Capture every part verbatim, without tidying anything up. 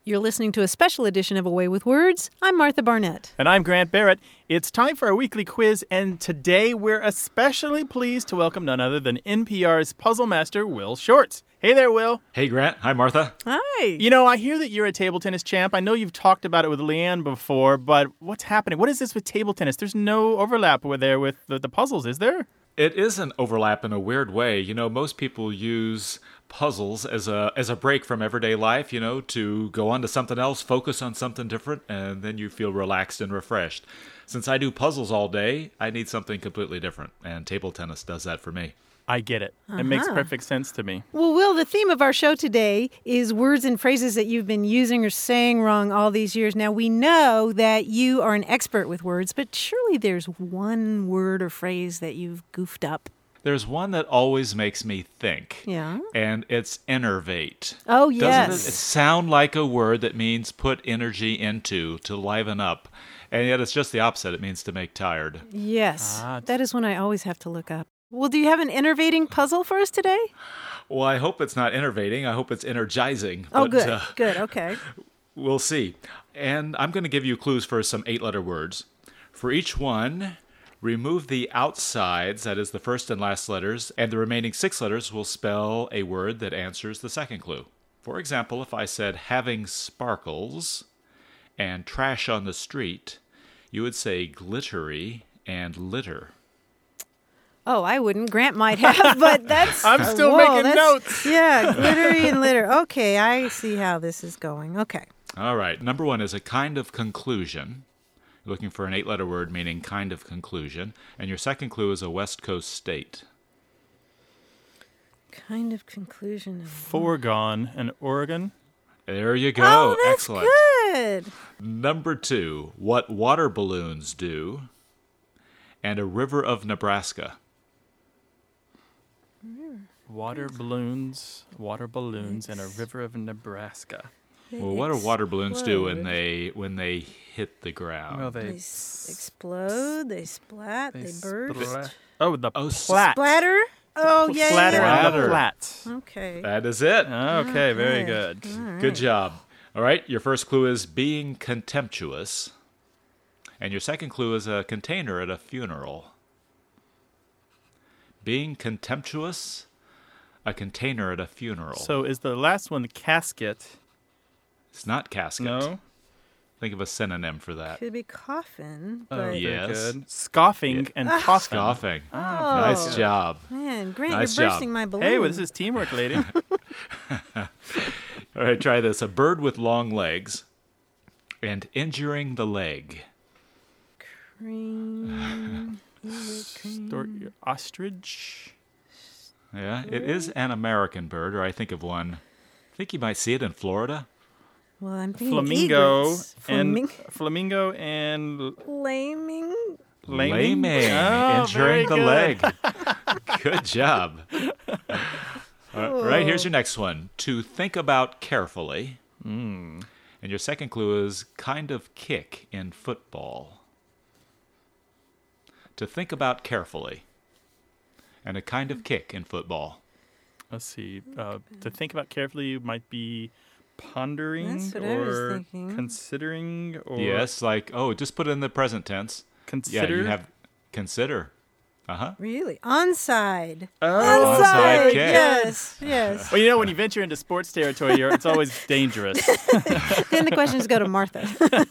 You're listening to a special edition of Away with Words. I'm Martha Barnett. And I'm Grant Barrett. It's time for our weekly quiz, and today we're especially pleased to welcome none other than N P R's puzzle master, Will Shortz. Hey there, Will. Hey, Grant. Hi, Martha. Hi. You know, I hear that you're a table tennis champ. I know you've talked about it with Leanne before, but what's happening? What is this with table tennis? There's no overlap with there with the, the puzzles, is there? It is an overlap in a weird way. You know, most people use puzzles as a as a break from everyday life, you know, to go on to something else, focus on something different, and then you feel relaxed and refreshed. Since I do puzzles all day, I need something completely different, and table tennis does that for me. I get it. Uh-huh. It makes perfect sense to me. Well, Will, the theme of our show today is words and phrases that you've been using or saying wrong all these years. Now, we know that you are an expert with words, but surely there's one word or phrase that you've goofed up. There's one that always makes me think. Yeah. And it's enervate. Oh, yes. Doesn't it sound like a word that means put energy into, to liven up? And yet it's just the opposite. It means to make tired. Yes. Ah. That is one I always have to look up. Well, do you have an enervating puzzle for us today? Well, I hope it's not enervating. I hope it's energizing. Oh, but, good. Uh, Good. Okay. We'll see. And I'm going to give you clues for some eight-letter words. For each one, remove the outsides, that is the first and last letters, and the remaining six letters will spell a word that answers the second clue. For example, if I said having sparkles and trash on the street, you would say glittery and litter. Oh, I wouldn't. Grant might have, but that's... I'm still whoa, making that's- notes. Yeah, glittery and litter. Okay, I see how this is going. Okay. All right. Number one is a kind of conclusion. You're looking for an eight-letter word meaning kind of conclusion. And your second clue is a West Coast state. Kind of conclusion. Of... Foregone and Oregon. There you go. Oh, that's Excellent. good. Number two, what water balloons do. And a river of Nebraska. Water balloons, water balloons, and a river of Nebraska. They Well, what do water balloons do when explode. they when they hit the ground? Well, They they s- explode, they splat, they, burst. spla- Oh, the Oh, plat. Splatter? Oh, yeah, Splatter yeah. and the Splatter. plat. Okay. that is it. Okay, very Okay. good. All right. Good job. All right, your first clue is being contemptuous. And your second clue is a container at a funeral. Being contemptuous, a container at a funeral. So is the last one the casket? It's not casket. No? Think of a synonym for that. Could be coffin, Oh, but very Yes. good. Scoffing Yeah. and coughing. Scoffing. Oh. Nice job. man, Grant, Nice you're job. bursting my balloon. Hey, well, this is teamwork, lady. All right, try this. A bird with long legs and injuring the leg. Cream. Is it cream? Stor- ostrich? Yeah, it is an American bird, or I think of one. I think you might see it in Florida. Well, I'm thinking Flamingo egrets. and Flamingo. flamingo and Flaming. laming. Laming, Oh, injuring the very good. leg. Good job. All right, here's your next one. To think about carefully. Mm. And your second clue is kind of kick in football. To think about carefully. And a kind of kick in football. Let's see. Uh, to think about carefully, you might be pondering That's what I was or thinking. considering or Yes, like, oh, just put it in the present tense. consider. Yeah, you have consider. Uh-huh. Really? Onside. Oh, Onside kick. Yes, yes. well, you know, when you venture into sports territory, you're, it's always dangerous. Then the questions go to Martha.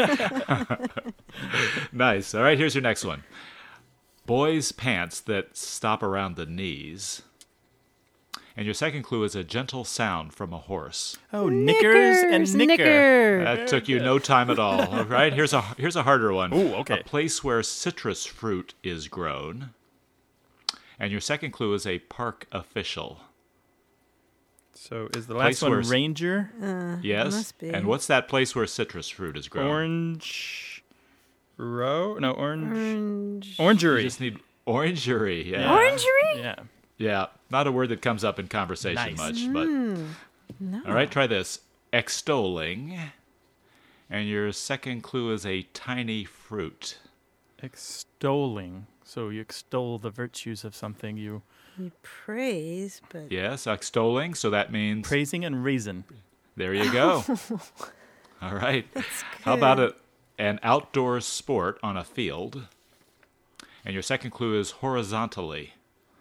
Nice. All right, here's your next one. Boys' pants that stop around the knees. And your second clue is a gentle sound from a horse. Oh, knickers, and knicker. knicker. That took you no time at all. All right, here's a here's a harder one. Ooh, okay. A place where citrus fruit is grown. And your second clue is a park official. So is the Place last one where- ranger? Uh, Yes. Must be. And what's that place where citrus fruit is grown? Orange row? No, orange. Orange. You Orangery. just need orangery. Yeah. Yeah. Orangery? Yeah. Yeah. Not a word that comes up in conversation Nice. much, but No. all right, try this. Extolling. And your second clue is a tiny fruit. Extolling. So you extol the virtues of something. You You praise, but Yes, extolling. So that means praising and raisin. there you go. All right. That's How about good. a, an outdoor sport on a field? And your second clue is horizontally.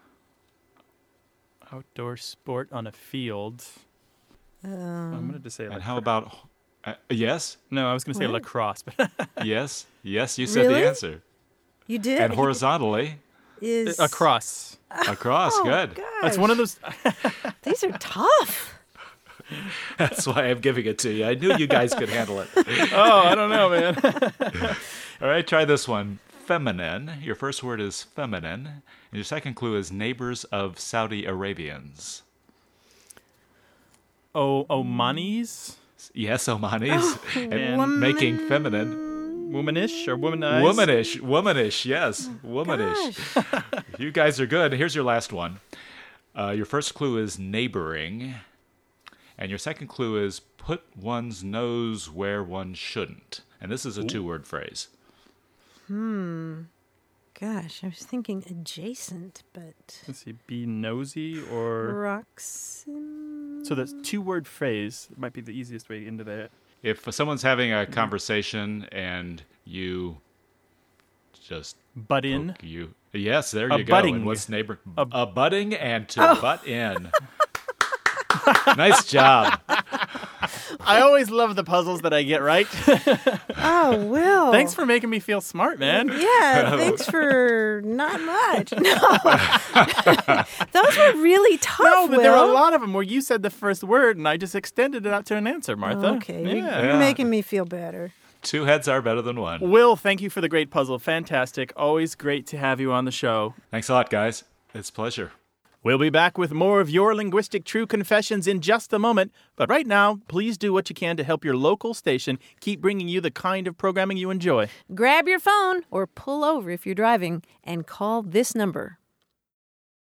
Outdoor sport on a field. Um, I'm going to say And lacrosse. how about, uh, yes, No, I was going to say What? lacrosse. But yes, yes, you said Really? the answer. You did? And horizontally, Is across. across, Oh, good. gosh. That's one of those. These are tough. That's why I'm giving it to you. I knew you guys could handle it. Oh, I don't know, man. All right, try this one. Feminine. Your first word is feminine. And your second clue is neighbors of Saudi Arabians. Oh, Omanis? Yes, Omanis. and And making feminine. womanish or womanized? Womanish. Womanish, yes. Womanish. Gosh. You guys are good. Here's your last one. Uh, your first clue is neighboring. And your second clue is put one's nose where one shouldn't. And this is a two-word phrase. Gosh, I was thinking adjacent, but Let's see, be nosy or. Roxanne. So that's two word phrase. It might be the easiest way into that. If someone's having a conversation and you just Butt in. poke you, yes, there A you go. butting. And what's neighbor? A- A, budding and to butt in. Nice job. I always love the puzzles that I get right. Oh, Will. Thanks for making me feel smart, man. Yeah, thanks for not much. No. Those were really tough, No, but Will. there were a lot of them where you said the first word and I just extended it out to an answer, Martha. Okay, you're, Yeah. you're Yeah. making me feel better. Two heads are better than one. Will, thank you for the great puzzle. Fantastic. Always great to have you on the show. Thanks a lot, guys. It's a pleasure. We'll be back with more of your linguistic true confessions in just a moment. But right now, please do what you can to help your local station keep bringing you the kind of programming you enjoy. Grab your phone or pull over if you're driving and call this number.